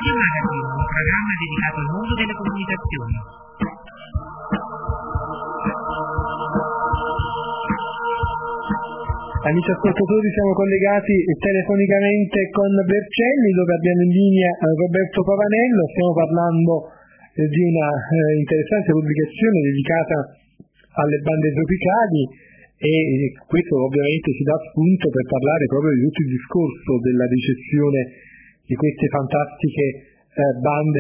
Media Magazine, un programma dedicato al mondo delle comunicazioni. Amici ascoltatori, siamo collegati telefonicamente con Vercelli, dove abbiamo in linea Roberto Pavanello. Stiamo parlando di una interessante pubblicazione dedicata alle bande tropicali, e questo ovviamente ci dà spunto per parlare proprio di tutto il discorso della ricezione di queste fantastiche bande,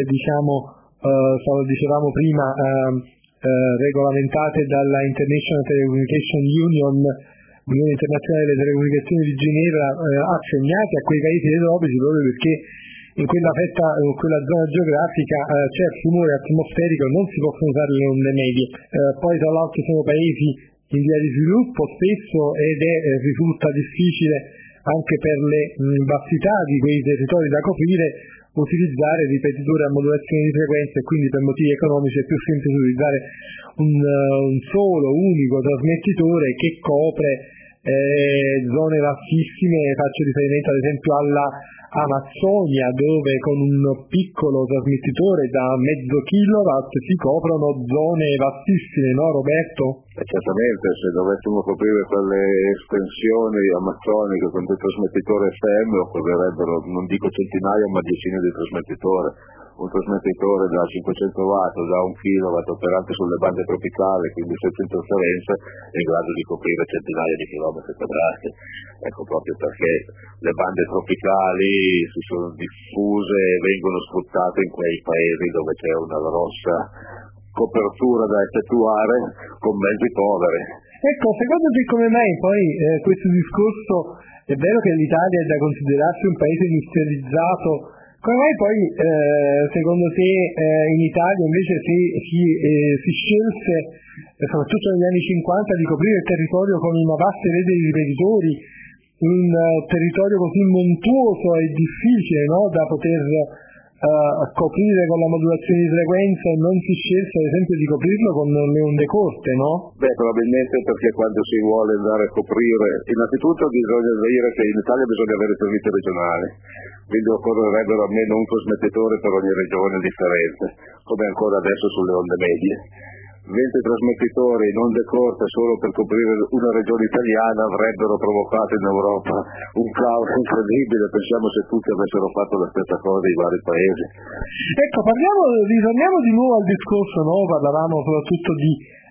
dicevamo prima, regolamentate dalla International Telecommunication Union, l'Unione Internazionale delle Telecomunicazioni di Ginevra, assegnate a quei paesi tropici proprio perché in quella zona geografica c'è il rumore atmosferico, non si possono usare le onde medie. Poi tra l'altro sono paesi in via di sviluppo spesso, ed risulta difficile anche per le vastità di quei territori da coprire utilizzare ripetitori a modulazione di frequenza, e quindi per motivi economici è più semplice utilizzare un solo unico trasmettitore che copre zone vastissime. Faccio riferimento ad esempio alla Amazzonia, dove con un piccolo trasmettitore da mezzo kilowatt si coprono zone vastissime, no Roberto? Certamente, se dovessimo coprire quelle estensioni amazzoniche con dei trasmettitori FM occorrerebbero, non dico centinaia, ma decine di trasmettitori. Un trasmettitore da 500 watt o da 1 kilowatt operante sulle bande tropicali, quindi senza interferenze, è in grado di coprire centinaia di chilometri quadrati. Ecco, proprio perché le bande tropicali si sono diffuse e vengono sfruttate in quei paesi dove c'è una grossa copertura da effettuare con mezzi poveri. Ecco, secondo te come mai poi questo discorso, è vero che l'Italia è da considerarsi un paese industrializzato, come mai poi secondo te in Italia invece si scelse, soprattutto negli anni 50, di coprire il territorio con una vasta rete di ripetitori, un territorio così montuoso e difficile, no, da poter coprire con la modulazione di frequenza, e non si scelse ad esempio di coprirlo con le onde corte, no? Probabilmente perché quando si vuole andare a coprire, innanzitutto bisogna dire che in Italia bisogna avere servizi regionali, quindi occorrerebbero almeno un trasmettitore per ogni regione differente, come ancora adesso sulle onde medie. 20 trasmettitori in onde corte solo per coprire una regione italiana avrebbero provocato in Europa un caos incredibile. Pensiamo se tutti avessero fatto la stessa cosa in vari paesi. Ecco, ritorniamo di nuovo al discorso, no? Parlavamo soprattutto di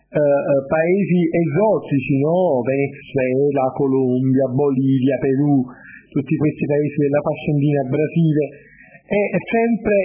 paesi esotici, no? Venezuela, Colombia, Bolivia, Perù, tutti questi paesi della fascia andina, Brasile, e sempre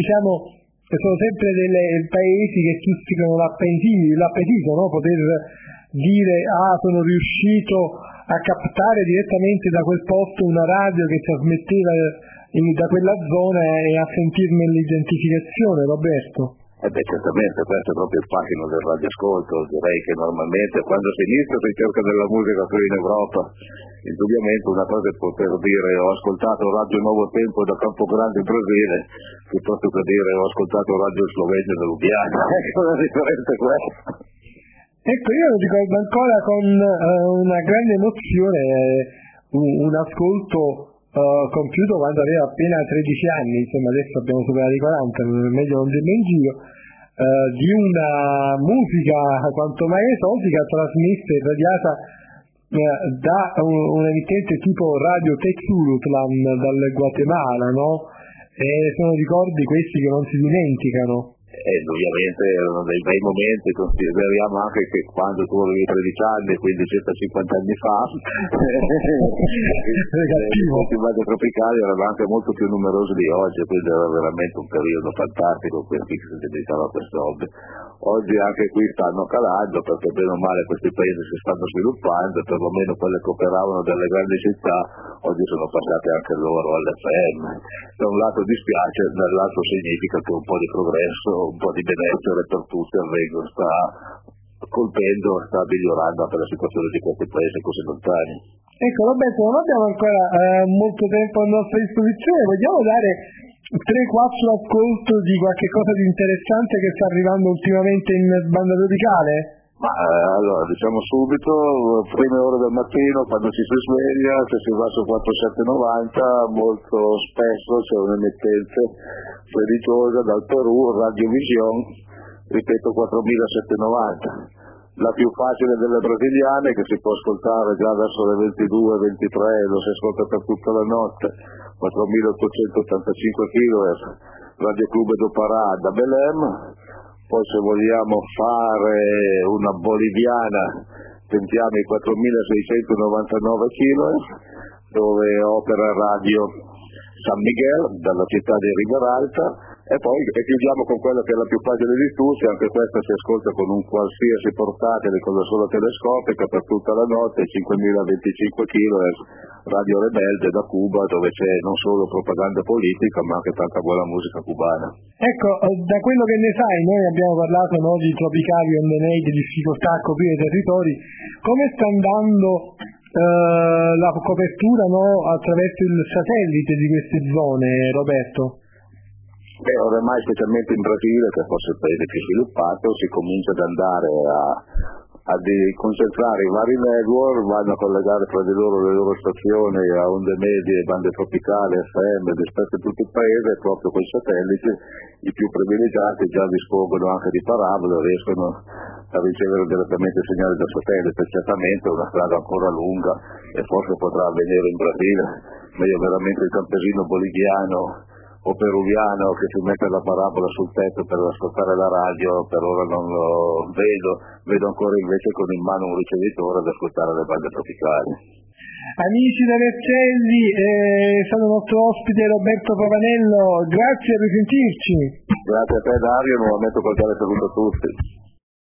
sono sempre dei paesi che suscitano l'appetito, no? Poter dire sono riuscito a captare direttamente da quel posto una radio che trasmetteva da quella zona e a sentirne l'identificazione, Roberto. Certamente, questo è proprio il fascino del radioascolto. Direi che normalmente quando si inizia si cerca della musica qui in Europa. Indubbiamente una cosa è poter dire ho ascoltato Radio Nuovo Tempo da Campogrande in Brasile, piuttosto che dire ho ascoltato Radio Slovenia da Lubiana. Ecco la differenza è questa. Ecco, io lo ricordo ancora con una grande emozione un ascolto compiuto quando avevo appena 13 anni, insomma adesso abbiamo superato i 40, meglio non dirmi in giro, di una musica quanto mai esotica trasmessa e radiata da un emittente tipo Radio Texurutlan dal Guatemala, no? E sono ricordi questi che non si dimenticano. Ovviamente erano dei bei momenti. Consideriamo anche che quando tu avevi 13 anni, quindi circa 50 anni fa, i bande tropicali erano anche molto più numerosi di oggi, quindi era veramente un periodo fantastico per chi si dedicava a queste hobby. Oggi anche qui stanno calando, perché bene o male questi paesi si stanno sviluppando, e perlomeno quelle che operavano dalle grandi città oggi sono passate anche loro all'FM. Da un lato dispiace, dall'altro significa che un po' di progresso, un po' di benessere per tutti sta colpendo, sta migliorando anche la situazione di questi paesi così lontani. Ecco Roberto, non abbiamo ancora molto tempo a nostra disposizione, vogliamo dare 3-4 ascolto di qualche cosa di interessante che sta arrivando ultimamente in banda tropicale? Ma allora, diciamo subito, prime ore del mattino, quando ci si sveglia, se si va su 4790, molto spesso c'è un'emittenza religiosa dal Perù, Radiovision, ripeto 4790. La più facile delle brasiliane, che si può ascoltare già verso le 22-23, lo si ascolta per tutta la notte, 4885 kHz, Radio Club do Pará da Belém. Poi se vogliamo fare una boliviana tentiamo i 4699 kHz, dove opera Radio San Miguel dalla città di Riberalta, e poi chiudiamo con quella che è la più facile di tutti, anche questa si ascolta con un qualsiasi portatile con la sola telescopica per tutta la notte, 5025 kHz, Radio Rebelde da Cuba, dove c'è non solo propaganda politica ma anche tanta buona musica cubana. Ecco, da quello che ne sai, noi abbiamo parlato di tropicali, ondenei, di difficoltà a coprire i territori, come sta andando la copertura attraverso il satellite di queste zone, Roberto? Ormai specialmente in Brasile, che è forse il paese più sviluppato, si comincia ad andare a concentrare i vari network, vanno a collegare tra di loro le loro stazioni a onde medie, bande tropicali, FM, disperse in tutto il paese, e proprio con i satelliti i più privilegiati già dispongono anche di parabole, riescono a ricevere direttamente segnali da satellite. Certamente è una strada ancora lunga e forse potrà avvenire in Brasile, ma io veramente il campesino boliviano o peruviano che si mette la parabola sul tetto per ascoltare la radio, per ora non lo vedo ancora invece con in mano un ricevitore ad ascoltare le bande tropicali. Amici da Vercelli, è stato nostro ospite Roberto Pavanello, grazie, a risentirci. Grazie a te Dario, nuovamente un cordiale saluto a tutti.